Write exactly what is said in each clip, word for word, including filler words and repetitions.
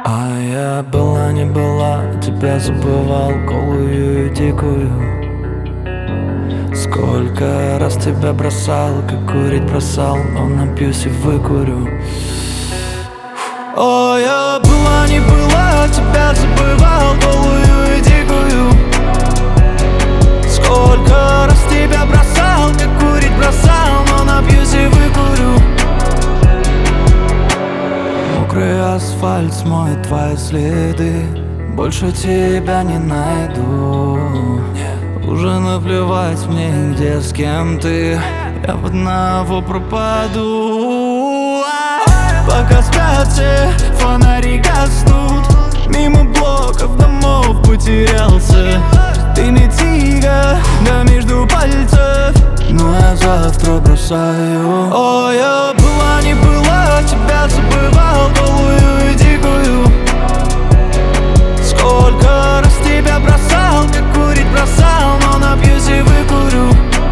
А я была, не была, тебя забывал, голую и дикую. Сколько раз тебя бросал, как курить бросал, но напьюсь и выкурю. О, я была, не была, тебя забывал, голую и дикую. Сколько раз тебя бросал, как курить бросал, но напьюсь и выкурю. Мокрый асфальт смоет твои следы, больше тебя не найду. Уже наплевать мне, где, с кем ты, я в одного пропаду. Пока спят все, фонари гаснут, мимо блоков домов потерялся. Ты не тига, да между пальцев, но я завтра бросаю. О, я была, не была, тебя забывал, голую и дикую. Сколько раз тебя бросал, как курить бросал, но напьюсь и выкурю.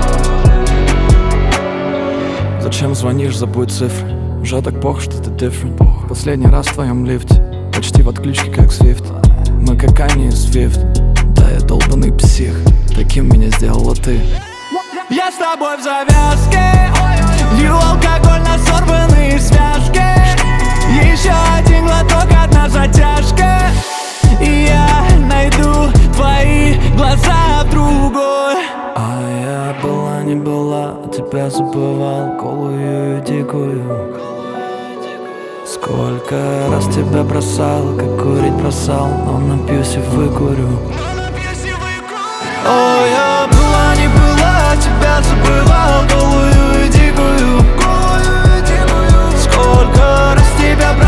Зачем звонишь, забудь цифры, уже так плохо, что ты different. Последний раз в твоем лифте, почти в отключке, как Свифт. Мы как Кани и Свифт, да я долбаный псих, таким меня сделала ты. Я с тобой в завязке, лью алкоголь на сорванные связки. Еще один глоток, одна затяжка, и я найду твои глаза в другой. А я была, не была, тебя забывал, голую и дикую. Сколько раз тебя бросал, как курить бросал, но напьюсь и выкурю. О, я была, не была, тебя забывал, голую и дикую. Сколько раз тебя бросал,